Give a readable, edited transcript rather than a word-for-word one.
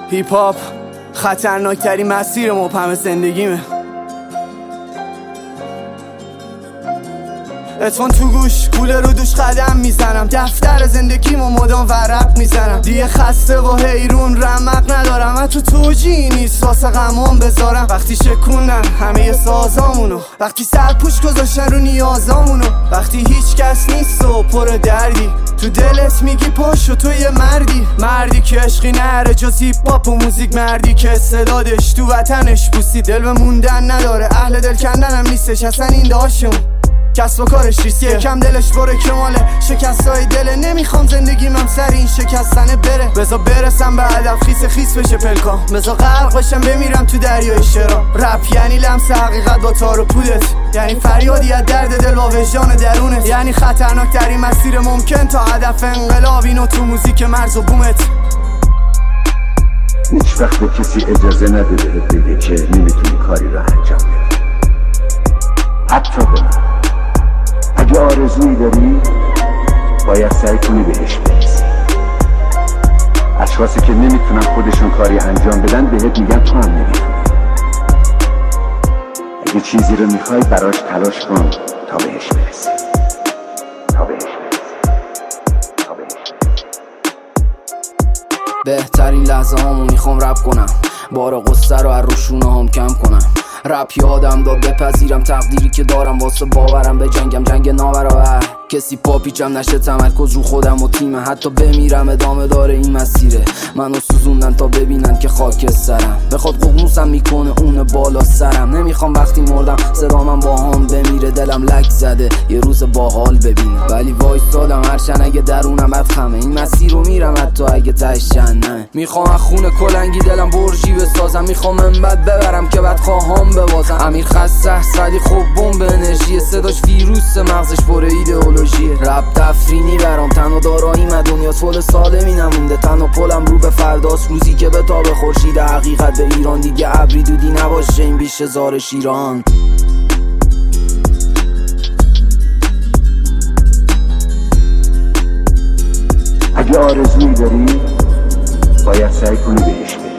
هیپ هاپ خطرناکترین مسیر مبهم زندگیمه. اتفان تو گوش کوله رو دوش قدم میزنم، دفتر زندگیمو مدام ورق میزنم. دیگه خسته و حیرون رمق ندارم، حتی توجیهی نیست واسه غمام بذارم. وقتی شکوندن همه سازامونو، وقتی سرپوش گذاشتن رو نیازامونو، وقتی هیچ کس نیست و پر دردی تو دلت میگی پاشو تو یه مردی که عشقی نره جز هیپ هاپ و موزیک، مردی که استعدادش تو وطنش بوسی، دل به موندن نداره، اهل دل کندن هم نیستش اصلا این داشون، کسب و کارش ریسکیه، کم دلش بره کماله، شکستای دله. نمیخوام زندگیم هم سر این شکستنه بره، بذار برسم به هدف خیس بشه پلکام، بذار غرق بشم بمیرم تو دریای شرا. رپ یعنی لمس حقیقت با تار و پودت، یعنی فریادی از درد دل با وجدان درونت، یعنی خطرناکترین مسیر ممکن تا هدف انقلاب، اینو تو موزیک مرز و بومت. هیچ وقت به کسی اجازه نده بهت بگه که نمیتونی کاری رو انجام بدی، حتی به من. اگه آرزویی داری باید سعی کنی بهش برسی. اشخاصی که نمیتونن خودشون کاری انجام بدن بهت میگن تو هم نمیتونی. اگه چیزی رو میخوای براش تلاش کن تا بهش برسی. بهترین لحظه هامو میخوام رپ کنم، بار قصه رو از روشونه هم کم کنم. رپ یادم داد بپذیرم تقدیری که دارم، واسه باورم به جنگ نابرابر. کسی پاپیچم نشه، تمرکز رو خودم و تیمه، حتی بمیرم ادامه داره این مسیره. منو سوزوندن تا ببینن که خاک سرم، بخواد ققنوسم میکنه اون بالا سرم. نمیخوام وقتی مردم صدامم با هم بمیره، دلم لک زده یه روز باحال ببینم، ولی وایسادم هرچند اگه درونم بدخمه. این مسیر رو میرم حتی اگه تهش جنه. میخوام از خون کلنگی دلم برجی بسازم، میخوام انبد ببرم که بعد خواهم ببازم. امیر خسته سعدی خوب بمب انرژی، صداش ویروس مغزش پر ایدئولوژی. رپ تفرینی برام تنها داراییم، دنیا طول سالمی نمونده، تنها پلم رو به فرداست، روزی که به تاب خورشید حقیقت به ایران. دیگه ابری دودی نباشه این بیش هزار شیران. اگه آرزویی داری باید سعی کنی بهش برسی.